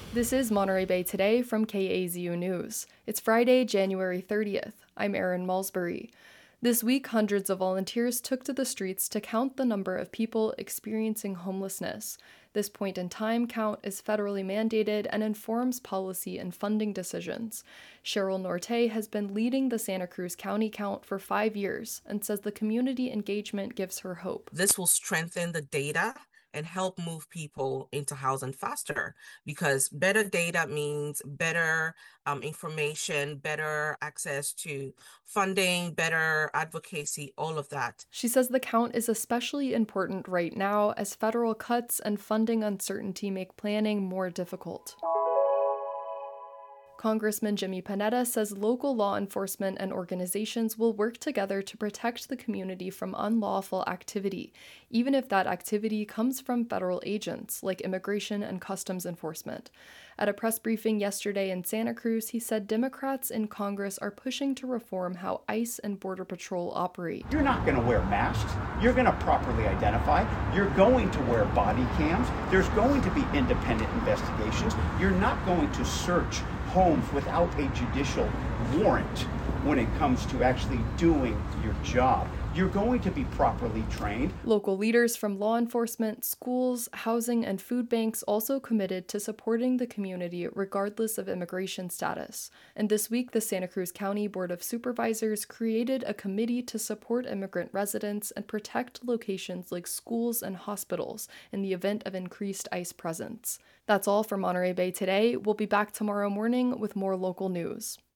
This is Monterey Bay Today from KAZU News. It's Friday, January 30th. I'm Erin Malsbury. This week, hundreds of volunteers took to the streets to count the number of people experiencing homelessness. This point-in-time count is federally mandated and informs policy and funding decisions. Cheryl Norte has been leading the Santa Cruz County count for 5 years and says the community engagement gives her hope. This will strengthen the data and help move people into housing faster because better data means better information, better access to funding, better advocacy, all of that. She says the count is especially important right now as federal cuts and funding uncertainty make planning more difficult. Congressman Jimmy Panetta says local law enforcement and organizations will work together to protect the community from unlawful activity, even if that activity comes from federal agents like Immigration and Customs Enforcement. At a press briefing yesterday in Santa Cruz, he said Democrats in Congress are pushing to reform how ICE and Border Patrol operate. You're not going to wear masks. You're going to properly identify. You're going to wear body cams. There's going to be independent investigations. You're not going to search homes without a judicial warrant when it comes to actually doing your job. You're going to be properly trained. Local leaders from law enforcement, schools, housing, and food banks also committed to supporting the community regardless of immigration status. And this week, the Santa Cruz County Board of Supervisors created a committee to support immigrant residents and protect locations like schools and hospitals in the event of increased ICE presence. That's all for Monterey Bay Today. We'll be back tomorrow morning with more local news.